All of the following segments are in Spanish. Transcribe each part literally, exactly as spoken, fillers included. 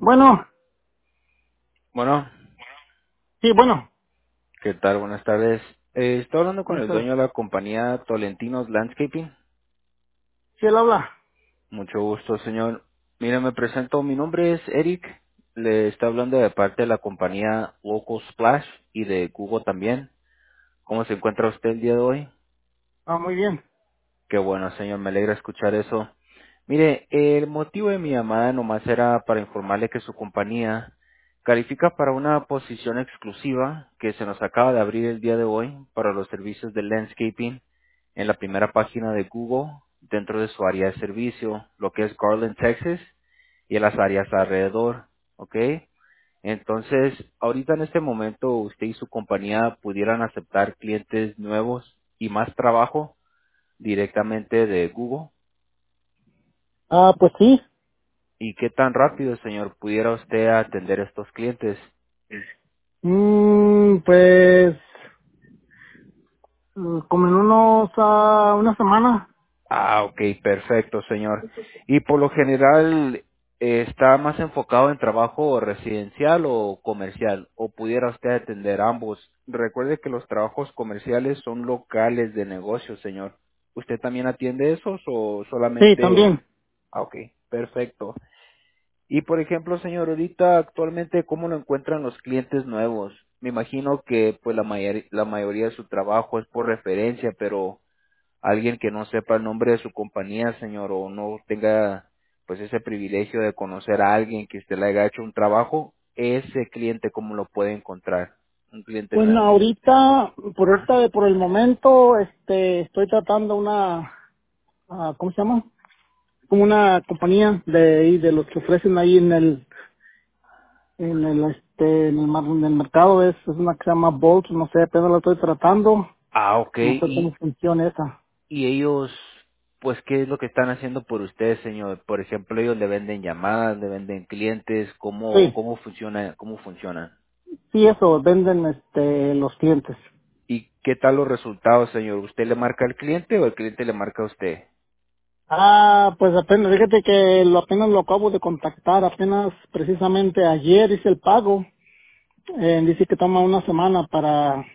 Bueno, Bueno, sí, bueno. ¿qué tal? Buenas tardes. Eh, estoy hablando con Buenas el tardes. dueño de la compañía Tolentinos Landscaping. Sí, él habla. Mucho gusto, señor. Mira, me presento. Mi nombre es Eric. Le está hablando de parte de la compañía Local Splash y de Google también. ¿Cómo se encuentra usted el día de hoy? Ah, muy bien. Qué bueno, señor. Me alegra escuchar eso. Mire, el motivo de mi llamada nomás era para informarle que su compañía califica para una posición exclusiva que se nos acaba de abrir el día de hoy para los servicios de landscaping en la primera página de Google dentro de su área de servicio, lo que es Garland, Texas, y en las áreas alrededor, ¿ok? Entonces, ahorita en este momento usted y su compañía pudieran aceptar clientes nuevos y más trabajo directamente de Google. Ah, pues sí. ¿Y qué tan rápido, señor, pudiera usted atender a estos clientes? Mm, pues, mm, como en unos, ah, una semana. Ah, ok, perfecto, señor. Y por lo general, eh, ¿está más enfocado en trabajo residencial o comercial? ¿O pudiera usted atender ambos? Recuerde que los trabajos comerciales son locales de negocio, señor. ¿Usted también atiende esos o Sí, solamente? también. Ah, ok, perfecto. Y por ejemplo, señor, ahorita actualmente, ¿cómo lo encuentran los clientes nuevos? Me imagino que pues la, mayor- la mayoría de su trabajo es por referencia, pero alguien que no sepa el nombre de su compañía, señor, o no tenga pues ese privilegio de conocer a alguien que usted le haya hecho un trabajo, ese cliente, ¿cómo lo puede encontrar? Un cliente Pues no, nuevo. ahorita, por ahorita, por el momento, este, estoy tratando una, ah, ¿cómo se llama? Como una compañía de ahí, de los que ofrecen ahí en el, en el, este, en el, mar- en el mercado. Es, es una que se llama Bolt, no sé, apenas la estoy tratando. Ah, ok. No sé cómo Y, funciona esa. y ellos, pues, ¿qué es lo que están haciendo por usted, señor? Por ejemplo, ellos le venden llamadas, le venden clientes, ¿cómo, Sí. cómo funciona, cómo funcionan? Sí, eso, venden este los clientes. ¿Y qué tal los resultados, señor? ¿Usted le marca al cliente o el cliente le marca a usted? Ah, pues apenas, fíjate que lo apenas lo acabo de contactar, apenas precisamente ayer hice el pago. Eh, dice que toma una semana para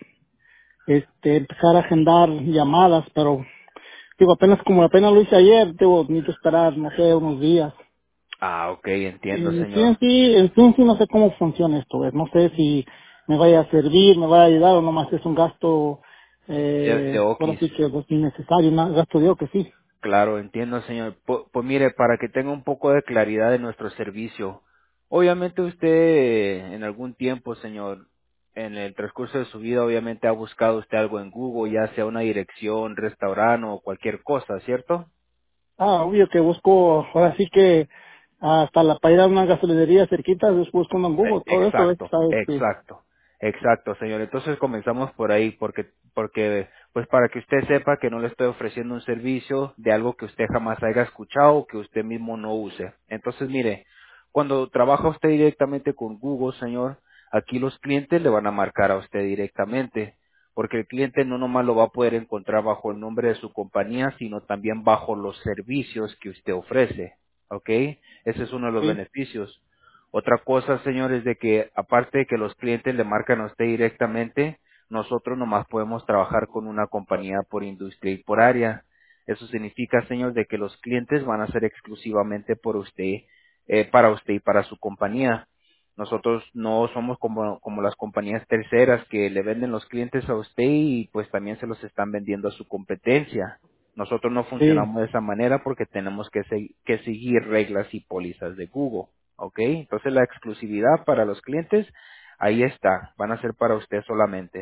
este empezar a agendar llamadas, pero digo, apenas como apenas lo hice ayer, digo, necesito esperar, no sé, unos días. Ah, ok, entiendo, En sí, señor. en sí, en sí, en sí no sé cómo funciona esto, eh, no sé si me vaya a servir, me va a ayudar o nomás es un gasto, De, de eh, ahora Okis. sí que pues, innecesario, un gasto de que sí. Claro, entiendo, señor. Pu- Pues, mire, para que tenga un poco de claridad de nuestro servicio, obviamente usted eh, en algún tiempo, señor, en el transcurso de su vida, obviamente ha buscado usted algo en Google, ya sea una dirección, restaurante o cualquier cosa, ¿cierto? Ah, obvio que busco, ahora sí que hasta la para ir a una gasolinería cerquita, busco en E- Google, todo eso, es, Exacto, ¿sabes? Sí, exacto, exacto, señor. Entonces comenzamos por ahí, porque, porque, pues para que usted sepa que no le estoy ofreciendo un servicio de algo que usted jamás haya escuchado o que usted mismo no use. Entonces, mire, cuando trabaja usted directamente con Google, señor, aquí los clientes le van a marcar a usted directamente, porque el cliente no nomás lo va a poder encontrar bajo el nombre de su compañía, sino también bajo los servicios que usted ofrece, ¿ok? Ese es uno de los sí, beneficios. Otra cosa, señor, es de que aparte de que los clientes le marcan a usted directamente, nosotros nomás podemos trabajar con una compañía por industria y por área. Eso significa, señor, de que los clientes van a ser exclusivamente por usted, eh, para usted y para su compañía. Nosotros no somos como, como las compañías terceras que le venden los clientes a usted y pues también se los están vendiendo a su competencia. Nosotros no sí, funcionamos de esa manera porque tenemos que, se- que seguir reglas y pólizas de Google. ¿Ok? Entonces la exclusividad para los clientes, ahí está, van a ser para usted solamente.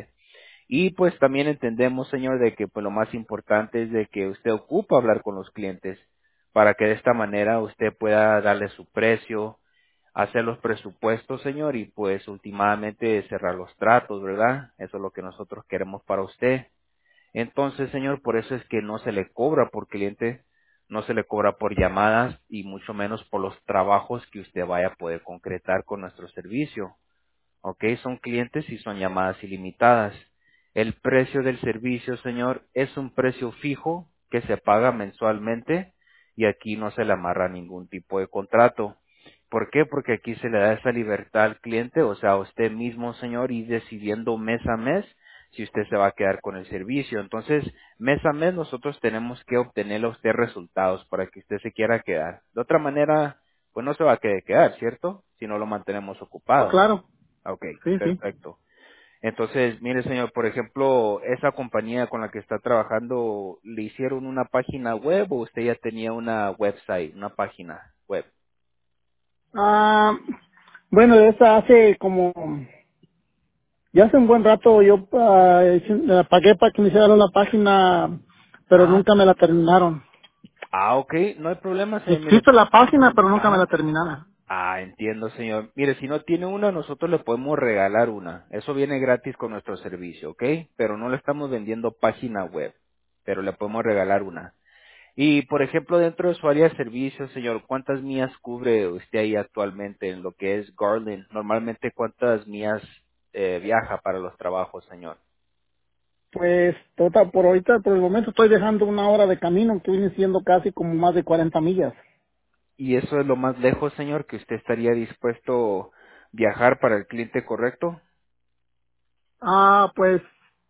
Y pues también entendemos, señor, de que pues lo más importante es de que usted ocupa hablar con los clientes para que de esta manera usted pueda darle su precio, hacer los presupuestos, señor, y pues últimamente cerrar los tratos, ¿verdad? Eso es lo que nosotros queremos para usted. Entonces, señor, por eso es que no se le cobra por cliente, no se le cobra por llamadas y mucho menos por los trabajos que usted vaya a poder concretar con nuestro servicio. ¿Ok? Son clientes y son llamadas ilimitadas. El precio del servicio, señor, es un precio fijo que se paga mensualmente y aquí no se le amarra ningún tipo de contrato. ¿Por qué? Porque aquí se le da esa libertad al cliente, o sea, a usted mismo, señor, ir decidiendo mes a mes si usted se va a quedar con el servicio. Entonces, mes a mes nosotros tenemos que obtenerle a usted resultados para que usted se quiera quedar. De otra manera, pues no se va a querer quedar, ¿cierto? Si no lo mantenemos Oh, ocupado. claro. Ok, Sí, sí. perfecto. Entonces, mire, señor, por ejemplo, esa compañía con la que está trabajando, ¿le hicieron una página web o usted ya tenía una website, una página web? Ah, bueno, esa hace como, ya hace un buen rato yo ah, hice- la pagué para que me hicieran una página, pero Ajá. nunca me la terminaron. Ah, ok, no hay problema, señor. Mire, Existe la página, pero nunca me la ajá. terminaron. Ah, entiendo, señor. Mire, si no tiene una, nosotros le podemos regalar una. Eso viene gratis con nuestro servicio, ¿ok? Pero no le estamos vendiendo página web, pero le podemos regalar una. Y, por ejemplo, dentro de su área de servicio, señor, ¿cuántas millas cubre usted ahí actualmente en lo que es Garland? Normalmente, ¿cuántas millas eh, viaja para los trabajos, señor? Pues, total, por ahorita, por el momento estoy dejando una hora de camino, que viene siendo casi como más de cuarenta millas. ¿Y eso es lo más lejos, señor, que usted estaría dispuesto a viajar para el cliente correcto? Ah, pues,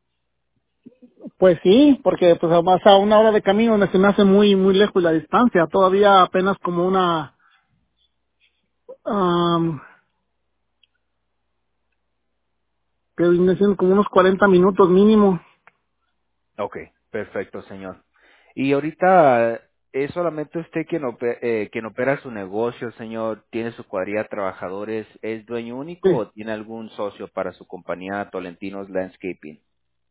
pues sí, porque pues más a una hora de camino me- se me hace muy, muy lejos la distancia. Todavía apenas como una, am, que viene siendo como unos cuarenta minutos mínimo. Ok, perfecto, señor. Y ahorita, ¿es solamente usted quien, ope- eh, quien opera su negocio, señor? ¿Tiene su cuadrilla de trabajadores? ¿Es dueño único Sí, o tiene algún socio para su compañía Tolentinos Landscaping?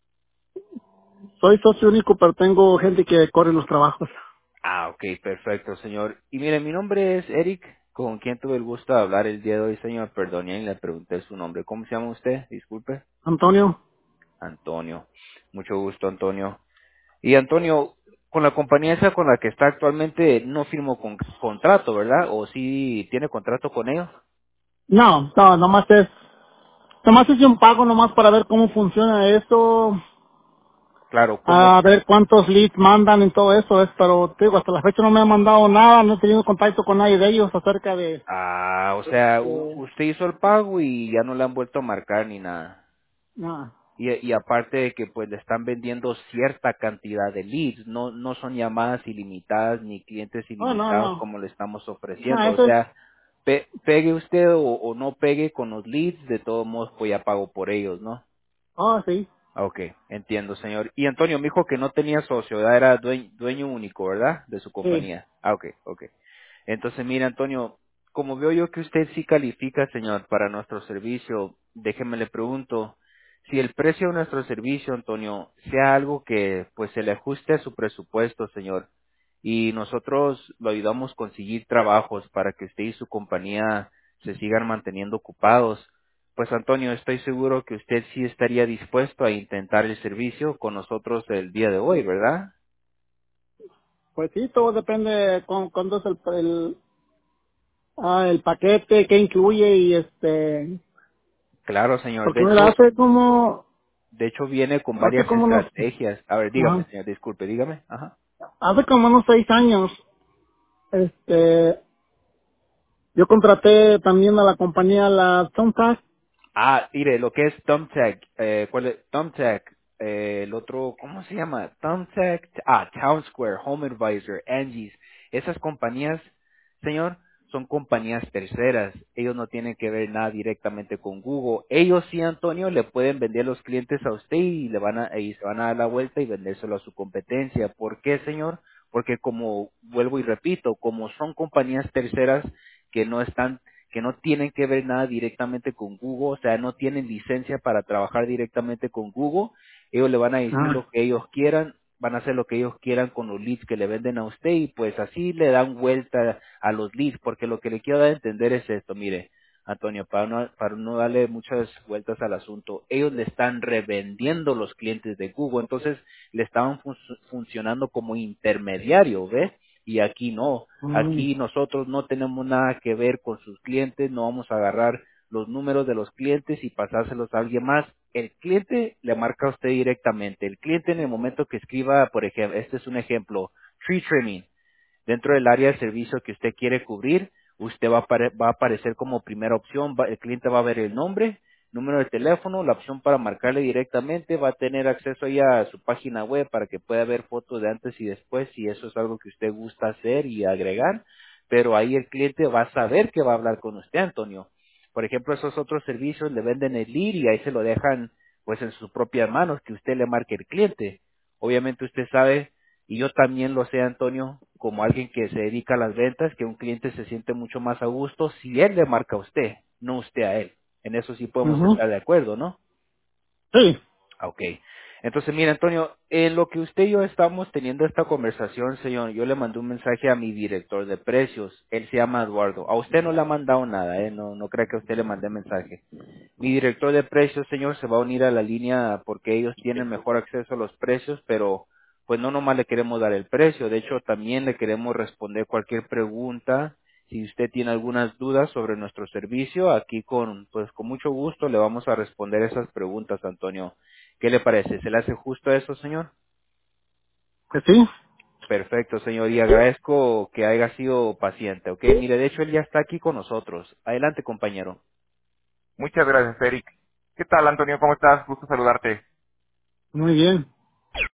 soy socio único, pero tengo gente que corre los trabajos. Ah, ok, perfecto, señor. Y mire, mi nombre es Eric, con quien tuve el gusto de hablar el día de hoy, señor. Perdón, y le pregunté su nombre. ¿Cómo se llama usted? Disculpe. Antonio, Antonio. Mucho gusto, Antonio. Y Antonio, con la compañía esa con la que está actualmente no firmó con contrato, ¿verdad? ¿O sí tiene contrato con ellos? no, no, nomás es, nomás hice un pago nomás para ver cómo funciona eso, Claro, ¿cómo? a ver cuántos leads mandan y todo eso, es, pero te digo, hasta la fecha no me han mandado nada, no he tenido contacto con nadie de ellos acerca de, Ah, o sea, u- de usted hizo el pago y ya no le han vuelto a marcar ni nada. nada. Y, y aparte de que pues le están vendiendo cierta cantidad de leads, no, no son llamadas ilimitadas ni clientes Oh, no, ilimitados no, como le estamos no, ofreciendo. O eso es, sea, pe- pegue usted o, o no pegue con los leads, de todos modos pues ya pago por ellos, ¿no? oh, sí, Ok, entiendo, señor. Y Antonio me dijo que no tenía socio, ¿verdad? Era dueño, dueño único, ¿verdad? De su sí, compañía. Ah, ok, ok. Entonces, mire, Antonio, como veo yo que usted sí califica, señor, para nuestro servicio, déjeme le pregunto, si el precio de nuestro servicio, Antonio, sea algo que pues se le ajuste a su presupuesto, señor, y nosotros lo ayudamos a conseguir trabajos para que usted y su compañía se sigan manteniendo ocupados, pues Antonio, estoy seguro que usted sí estaría dispuesto a intentar el servicio con nosotros el día de hoy, ¿verdad? pues sí, todo depende con cuándo es el, el, ah, el paquete, qué incluye y este, Claro, señor. De porque mira, hecho, hace como, de hecho viene con hace varias como unos, estrategias. A ver, dígame, ajá, señor, disculpe, dígame. Ajá. hace como unos seis años, este, yo contraté también a la compañía la Thumbtack. Ah, mire, lo que es Thumbtack, eh, ¿cuál es? Thumbtack, eh, el otro, ¿cómo se llama? Thumbtack, ah, Town Square, Home Advisor, Angie's. Esas compañías, señor, son compañías terceras. Ellos no tienen que ver nada directamente con Google. Ellos sí, Antonio, le pueden vender los clientes a usted y le van a, y se van a dar la vuelta y vendérselo a su competencia. ¿Por qué, señor? Porque como, vuelvo y repito, como son compañías terceras que no están que no tienen que ver nada directamente con Google, o sea, no tienen licencia para trabajar directamente con Google, ellos le van a decir Ah, lo que ellos quieran, van a hacer lo que ellos quieran con los leads que le venden a usted y pues así le dan vuelta a los leads, porque lo que le quiero dar a entender es esto, mire, Antonio, para no, para no darle muchas vueltas al asunto, ellos le están revendiendo los clientes de Google, entonces le estaban fun- funcionando como intermediario, ¿ves? Y aquí no, mm, aquí nosotros no tenemos nada que ver con sus clientes, no vamos a agarrar los números de los clientes y pasárselos a alguien más. El cliente le marca a usted directamente. El cliente en el momento que escriba, por ejemplo, este es un ejemplo, tree trimming, dentro del área de servicio que usted quiere cubrir, usted va a, apare- va a aparecer como primera opción, va- el cliente va a ver el nombre, número de teléfono, la opción para marcarle directamente, va a tener acceso ya a su página web para que pueda ver fotos de antes y después si eso es algo que usted gusta hacer y agregar, pero ahí el cliente va a saber que va a hablar con usted, Antonio. Por ejemplo, esos otros servicios le venden el lead y ahí se lo dejan pues en sus propias manos, que usted le marque el cliente. Obviamente usted sabe, y yo también lo sé, Antonio, como alguien que se dedica a las ventas, que un cliente se siente mucho más a gusto si él le marca a usted, no usted a él. En eso sí podemos Ujú. estar de acuerdo, ¿no? Sí. Ah, ok. Entonces, mira, Antonio, en lo que usted y yo estamos teniendo esta conversación, señor, yo le mandé un mensaje a mi director de precios. Él se llama Eduardo. A usted no le ha mandado nada, ¿eh? No, no crea que a usted le mandé mensaje. Mi director de precios, señor, se va a unir a la línea porque ellos tienen mejor acceso a los precios, pero pues no nomás le queremos dar el precio, de hecho también le queremos responder cualquier pregunta. Si usted tiene algunas dudas sobre nuestro servicio, aquí con pues con mucho gusto le vamos a responder esas preguntas, Antonio. ¿Qué le parece? ¿Se le hace justo eso, señor? Pues sí. Perfecto, señor, y agradezco que haya sido paciente, ¿ok? Mire, de hecho él ya está aquí con nosotros. Adelante, compañero. Muchas gracias, Eric. ¿Qué tal, Antonio? ¿Cómo estás? Gusto saludarte. Muy bien.